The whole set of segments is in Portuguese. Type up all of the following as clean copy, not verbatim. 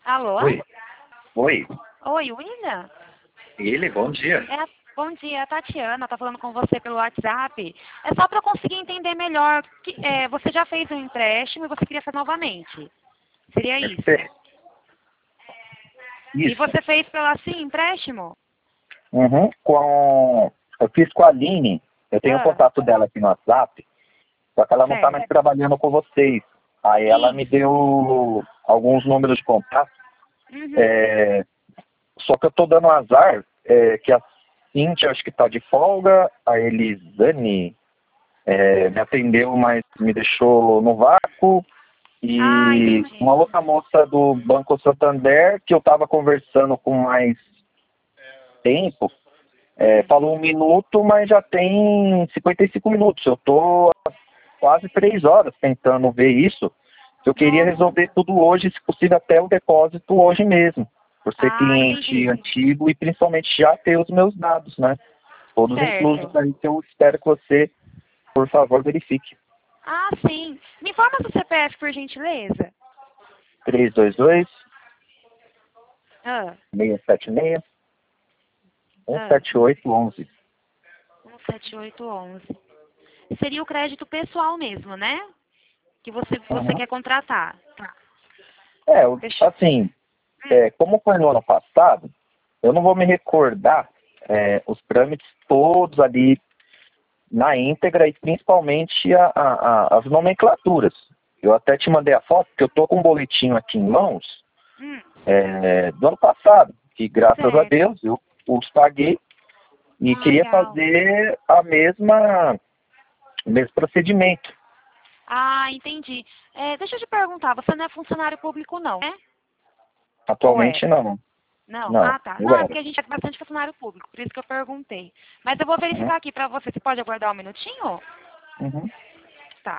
Alô? Oi. Oi. Oi, William? Ele, bom dia. Bom dia, Tatiana, tá falando com você pelo WhatsApp. É só para eu conseguir entender melhor. Você já fez um empréstimo e você queria fazer novamente. Seria isso? Perfeito. E Isso. você fez pela Sim empréstimo? Uhum. Eu fiz com a Aline. Eu tenho o Ah, contato dela aqui no WhatsApp, só que ela não está mais certo. trabalhando com vocês. Aí ela me Isso. deu alguns números de contato. Uhum. Só que eu tô dando azar, que a Cintia acho que tá de folga, a Elisane me atendeu, mas me deixou no vácuo. Ah, E entendi. uma outra moça do Banco Santander, que eu estava conversando com mais tempo, falou 1 minuto, mas já tem 55 minutos. Eu estou quase 3 horas tentando ver isso. Eu queria Nossa. resolver tudo hoje, se possível até o depósito hoje mesmo, por ser Ah, cliente entendi. antigo e principalmente já ter os meus dados, né? Todos inclusos Certo. aí, que eu espero que você, por favor, verifique. Ah, sim. Me informa do CPF, por gentileza. 322 Ah, 676 ah. 17811. 17811. Seria o crédito pessoal mesmo, né? Que você Uhum. quer contratar. Tá. Deixa. Assim, Hum. como foi no ano passado, eu não vou me recordar os trâmites todos ali na íntegra e principalmente as nomenclaturas. Eu até te mandei a foto, porque eu tô com um boletim aqui em mãos Hum. do ano passado, que graças a Certo. Deus eu os paguei e Ah, queria legal. fazer o mesmo procedimento. Ah, entendi. Deixa eu te perguntar, você não é funcionário público não, né? Ou é? Atualmente não. Não? Não, Ah, tá. eu Não, é era. porque a gente é bastante funcionário público, por isso que eu perguntei. Mas eu vou Uhum, verificar aqui pra você. Você pode aguardar um minutinho? uhum. Tá.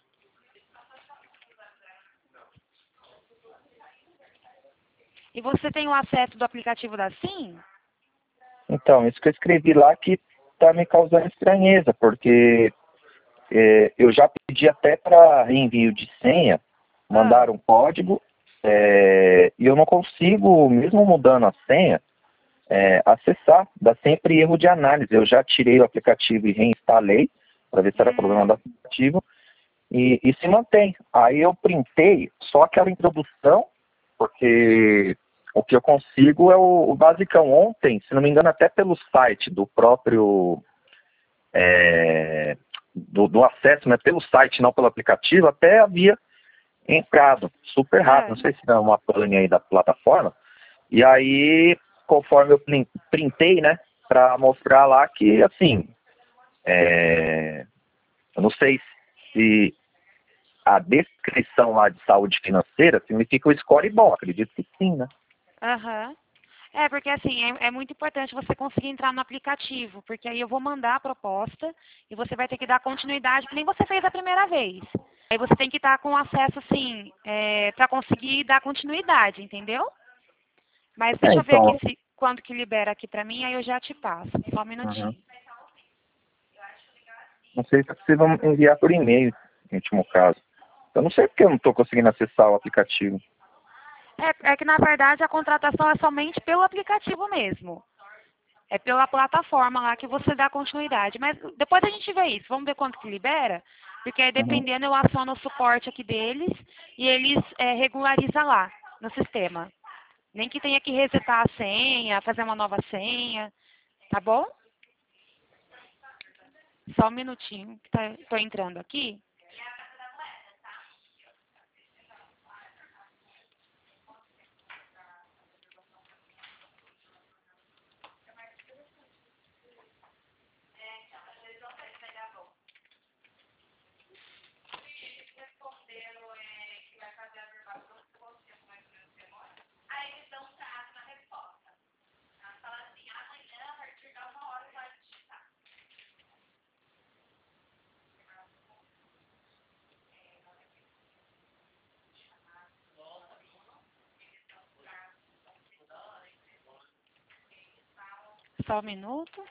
E você tem o acesso do aplicativo da Sim? Então, isso que eu escrevi lá que está me causando estranheza, porque eu já pedi até para reenvio de senha, Ah, mandar um código, e eu não consigo, mesmo mudando a senha, acessar. Dá sempre erro de análise. Eu já tirei o aplicativo e reinstalei, para ver se era problema do hum. aplicativo, e se mantém. Aí eu printei só aquela introdução, porque o que eu consigo é o basicão. Ontem, se não me engano, até pelo site do próprio do acesso, né, pelo site, não pelo aplicativo, até havia entrado super rápido. Ah, Não sei se é uma pane aí da plataforma. E aí, conforme eu printei, né, para mostrar lá que, assim, eu não sei se a descrição lá de saúde financeira significa o score bom. Acredito que sim, né? aham. Porque assim, é muito importante você conseguir entrar no aplicativo, porque aí eu vou mandar a proposta e você vai ter que dar continuidade, que nem você fez a primeira vez. Aí você tem que estar com acesso, assim, para conseguir dar continuidade, entendeu? Mas deixa eu ver aqui Então, quando que libera aqui pra mim, aí eu já te passo. Só um uhum. minutinho. Não sei se é possível enviar por e-mail, no último caso. Eu não sei porque eu não estou conseguindo acessar o aplicativo. É que na verdade a contratação é somente pelo aplicativo mesmo. É pela plataforma lá que você dá continuidade. Mas depois a gente vê isso. Vamos ver quanto que libera. Porque aí Uhum. dependendo eu aciono o suporte aqui deles e eles regularizam lá no sistema. Nem que tenha que resetar a senha, fazer uma nova senha. Tá bom? Só um minutinho que tô entrando aqui. Só um minuto.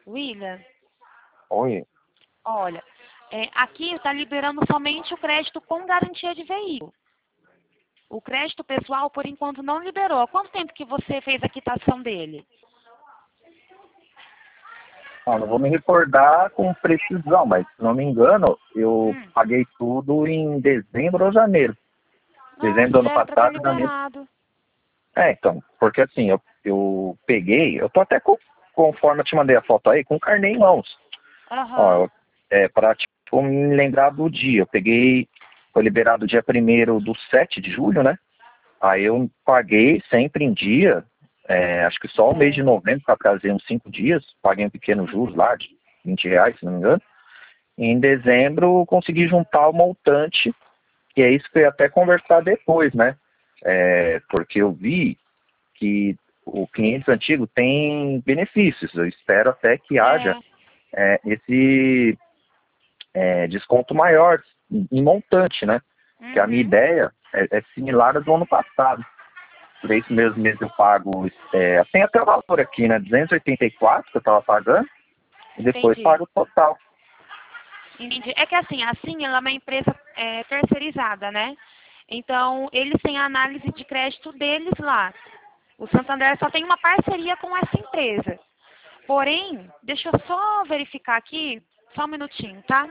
William, Oi. olha, aqui está liberando somente o crédito com garantia de veículo. O crédito pessoal, por enquanto, não liberou. Há quanto tempo que você fez a quitação dele? Não vou me recordar com precisão, mas se não me engano, eu Hum. paguei tudo em dezembro ou janeiro. Dezembro do Nossa, ano já era para ter passado, janeiro. liberado. Então, porque assim, eu peguei, eu tô até conforme eu te mandei a foto aí, com o carnê em mãos. Ó, Aham. pra tipo, me lembrar do dia, eu peguei, foi liberado dia 1º do 7 de julho, né? Aí eu paguei sempre em dia, acho que só o mês de Certo. novembro, para trazer uns 5 dias, paguei um pequeno juros lá, de R$ 20, se não me engano. E em dezembro consegui juntar o montante, que é isso que eu ia até conversar depois, né? Porque eu vi que o cliente antigo tem benefícios. Eu espero até que haja É. esse desconto maior em montante, né? Que a minha Uhum. ideia é similar à do ano passado. Por esse mesmo mês eu pago, tem até o valor aqui, né? 284 que eu estava pagando, e depois Entendi. pago o total. Entendi. É que assim, ela é uma empresa terceirizada, né? Então, eles têm a análise de crédito deles lá. O Santander só tem uma parceria com essa empresa. Porém, deixa eu só verificar aqui, só um minutinho, tá?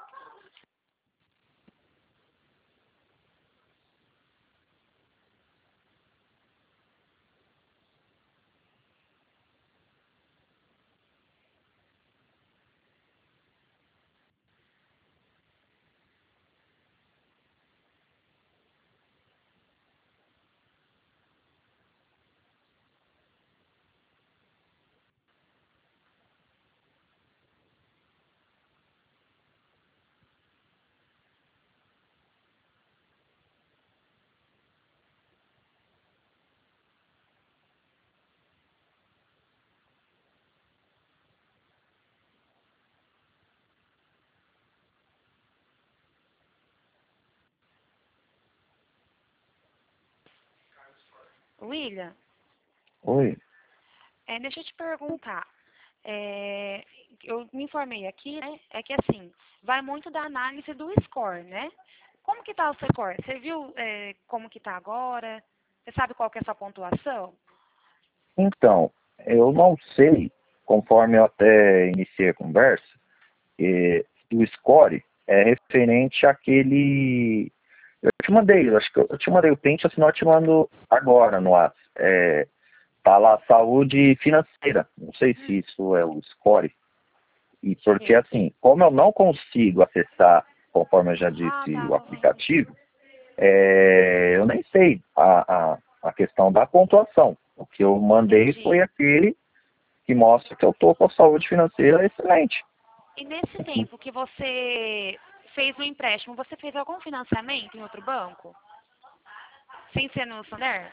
William, Oi. deixa eu te perguntar. Eu me informei aqui, né? É que assim, vai muito da análise do score, né? Como que tá o seu score? Você viu como que tá agora? Você sabe qual que é a sua pontuação? Então, eu não sei, conforme eu até iniciei a conversa, o score é referente àquele. Eu te mandei, eu acho que eu te mandei o print, senão eu te mando agora no WhatsApp. Tá lá, saúde financeira. Não sei se isso é o score. E Deixa eu porque ver. assim, como eu não consigo acessar, conforme eu já Ah, disse, tá. o aplicativo, eu nem sei a questão da pontuação. O que eu mandei foi Entendi. aquele que mostra que eu estou com a saúde financeira excelente. E nesse tempo que você fez o empréstimo, você fez algum financiamento em outro banco? Sem ser no Santander?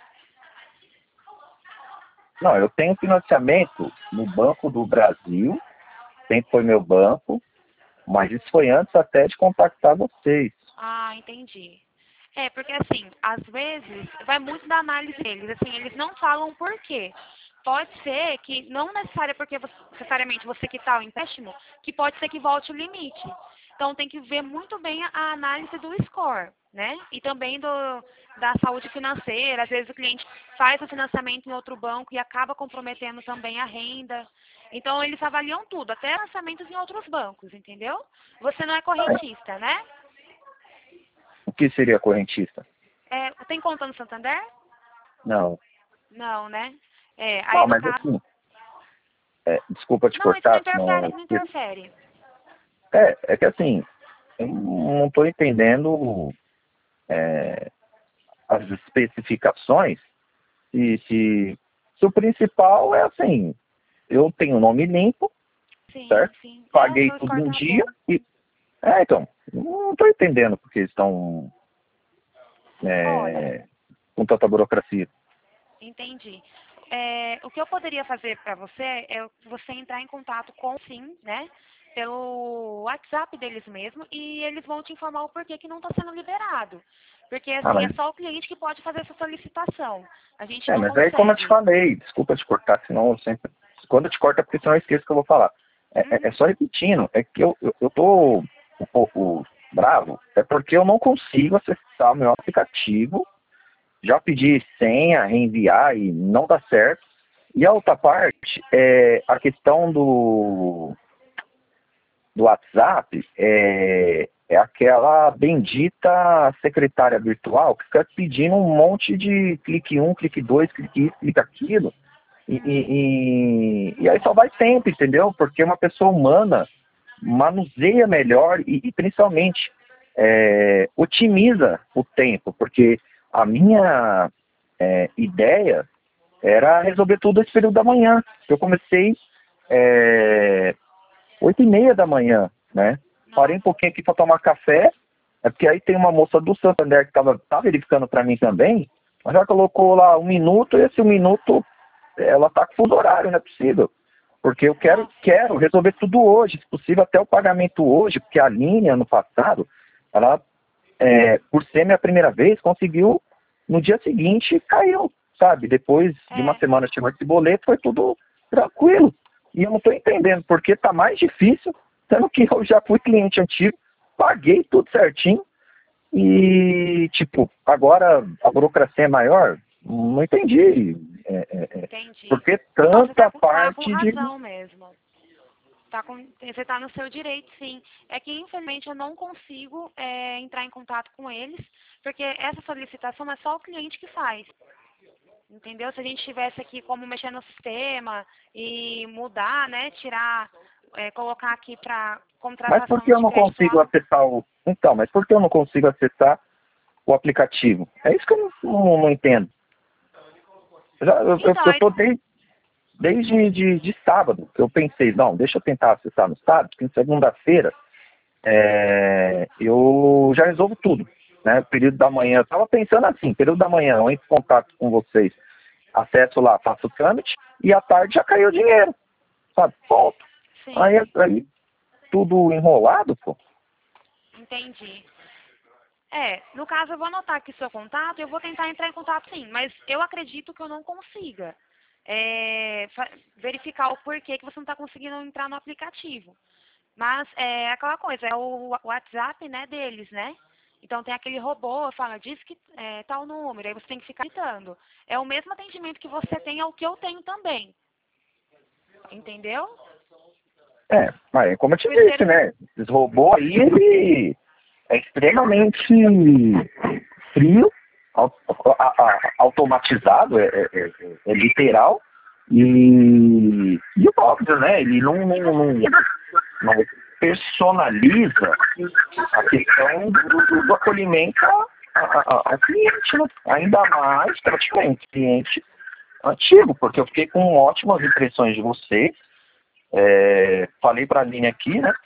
Não, eu tenho financiamento no Banco do Brasil, sempre foi meu banco, mas isso foi antes até de contactar vocês. Ah, entendi. Porque assim, às vezes vai muito da análise deles. Assim, eles não falam por quê. Pode ser que, não necessariamente você quitar o empréstimo, que pode ser que volte o limite. Então tem que ver muito bem a análise do score, né? E também da saúde financeira. Às vezes o cliente faz o financiamento em outro banco e acaba comprometendo também a renda. Então eles avaliam tudo, até lançamentos em outros bancos, entendeu? Você não é correntista, né? O que seria correntista? Tem conta no Santander? Não. Não, né? Aí Não, no mas caso. assim, desculpa te Não, isso não cortar, interfere, senão. não interfere. É que assim, eu não estou entendendo as especificações. Se o principal é assim, eu tenho o nome limpo, Sim, certo? sim. O Paguei seu tudo score um tá dia bom. e. Então, não estou entendendo porque estão Olha, com tanta burocracia. entendi. O que eu poderia fazer para você é você entrar em contato com o SIM, né? Pelo WhatsApp deles mesmo, e eles vão te informar o porquê que não está sendo liberado. Porque, Ah, assim, é mas, só o cliente que pode fazer essa solicitação. A gente não mas aí como eu te consegue. falei, desculpa te cortar, senão eu sempre. Quando eu te corto é porque senão eu esqueço que eu vou falar. É só repetindo. É que eu tô um pouco bravo. É porque eu não consigo acessar o meu aplicativo. Já pedi senha, reenviar e não dá certo. E a outra parte é a questão do WhatsApp, é aquela bendita secretária virtual que fica pedindo um monte de clique um, clique dois, clique isso, clique aquilo. E aí só vai tempo, entendeu? Porque uma pessoa humana manuseia melhor e principalmente otimiza o tempo, porque a minha ideia era resolver tudo esse período da manhã. Eu comecei 8h30 da manhã, né? Parei um pouquinho aqui para tomar café, porque aí tem uma moça do Santander que tá verificando para mim também, mas já colocou lá 1 minuto, e esse 1 minuto ela tá com fuso horário, não é possível. Porque eu quero resolver tudo hoje, se possível até o pagamento hoje, porque a Aline, ano passado, ela, por ser minha primeira vez, conseguiu, no dia seguinte, caiu, sabe? Depois de uma semana chegou esse boleto, foi tudo tranquilo. E eu não estou entendendo, porque tá mais difícil, sendo que eu já fui cliente antigo, paguei tudo certinho, e, tipo, agora a burocracia é maior? Não entendi. Entendi. Porque Não, você tanta tá com parte de... razão mesmo. Você tá no seu direito, sim. É que, infelizmente, eu não consigo entrar em contato com eles, porque essa solicitação é só o cliente que faz. Entendeu? Se a gente tivesse aqui como mexer no sistema e mudar, né, tirar, colocar aqui para Mas contratação por que eu de não crédito consigo acessar o... Então, mas por que eu não consigo acessar o aplicativo? É isso que eu não entendo. Então, Eu tô desde de sábado, que eu pensei, não, deixa eu tentar acessar no sábado, porque em segunda-feira eu já resolvo tudo, né? Período da manhã, eu tava pensando assim, período da manhã, eu entro em contato com vocês, acesso lá, faço o trâmite, e à tarde já caiu o dinheiro, sabe? Ponto. sim, Aí tudo enrolado, pô. entendi. No caso, eu vou anotar aqui seu contato e eu vou tentar entrar em contato sim, mas eu acredito que eu não consiga verificar o porquê que você não está conseguindo entrar no aplicativo. Mas é aquela coisa, é o WhatsApp, né, deles, né? Então tem aquele robô, fala, diz que tal número, aí você tem que ficar digitando. É o mesmo atendimento que você tem, é o que eu tenho também. Entendeu? Mas como eu te O disse, terceiro, né? Esses robôs aí, ele é extremamente frio, automatizado, é literal, e óbvio, né? Ele não personaliza a questão do acolhimento ao cliente, né? Ainda mais praticamente cliente antigo, porque eu fiquei com ótimas impressões de vocês. Falei para a Aline aqui, né?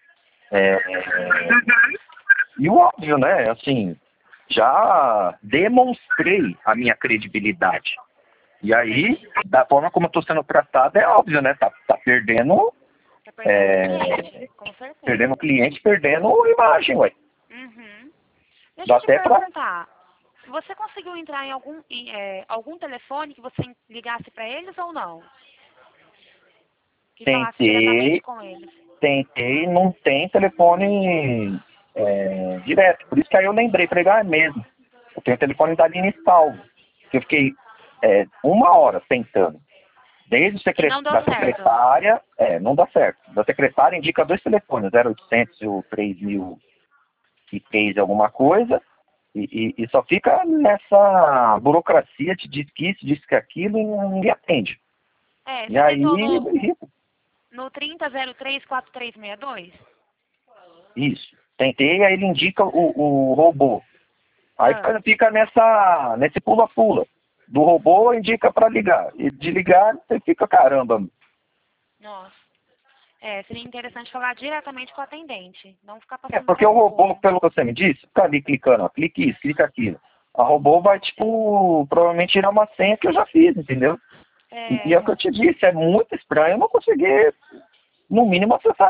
E o óbvio, né? Assim, já demonstrei a minha credibilidade. E aí, da forma como eu estou sendo tratado, é óbvio, né? Tá perdendo, tá perdendo cliente, com certeza. perdendo cliente, perdendo imagem, ué. Uhum. Deixa Dá eu te até pra... perguntar, você conseguiu entrar em algum telefone que você ligasse para eles ou não? Que falasse diretamente com eles? Tentei, não tem telefone direto. Por isso que aí eu lembrei, falei, é mesmo. Eu tenho o telefone da Aline salvo. Eu fiquei 1 hora tentando. Desde E não deu da certo. secretária, não dá certo. Da secretária indica 2 telefones, 0800 e o 3000 e fez alguma coisa, e só fica nessa burocracia, te diz que isso, diz que aquilo, e não me atende. E Você aí, tentou eu irrito. no 30034362? Isso. Tentei, aí ele indica o robô. Aí fica nesse pula-pula. Do robô indica para ligar. E de ligar, você fica, caramba. Nossa. Seria interessante falar diretamente com o atendente. Não ficar passando Porque pelo o robô, pelo que você me disse, fica ali clicando, ó, clique isso, clica aquilo. A robô vai, provavelmente tirar uma senha que eu já fiz, entendeu? E é o que eu te disse, é muito estranho eu não conseguir, no mínimo, acessar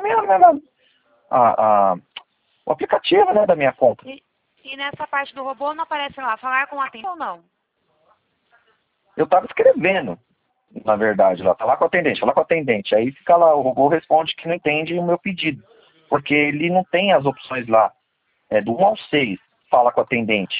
o aplicativo, né, da minha conta. E nessa parte do robô não aparece lá, falar com o atendente ou não? Eu estava escrevendo. na verdade, lá. Tá lá com o atendente, fala com o atendente. Aí fica lá, o robô responde que não entende o meu pedido. Porque ele não tem as opções lá. É do 1 ao 6, fala com o atendente.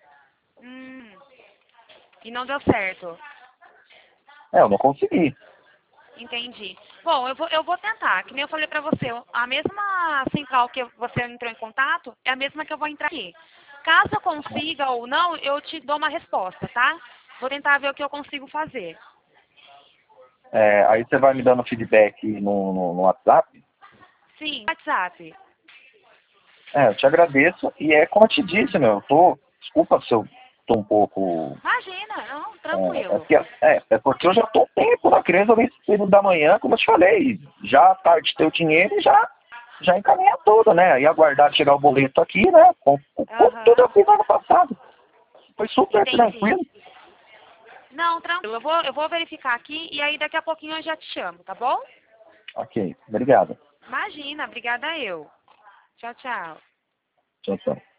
E não deu certo. Eu não consegui. Entendi. Bom, eu vou tentar. Que nem eu falei pra você, a mesma central que você entrou em contato é a mesma que eu vou entrar aqui. Caso eu consiga ou não, eu te dou uma resposta, tá? Vou tentar ver o que eu consigo fazer. Aí você vai me dando feedback no WhatsApp. Sim, WhatsApp. Eu te agradeço. E como eu te disse, desculpa se eu tô um pouco. Imagina, não, É, tranquilo. porque, porque eu já tô tempo na criança, esse período da manhã, como eu te falei. Já à tarde ter o dinheiro e já encaminha tudo, né? E aguardar chegar o boleto aqui, né? Com tudo eu Aham, fiz ano passado. Foi super entendi. tranquilo. Não, tranquilo. Eu vou verificar aqui e aí daqui a pouquinho eu já te chamo, tá bom? Ok, obrigado. Imagina, obrigada eu. Tchau, tchau. Tchau, tchau.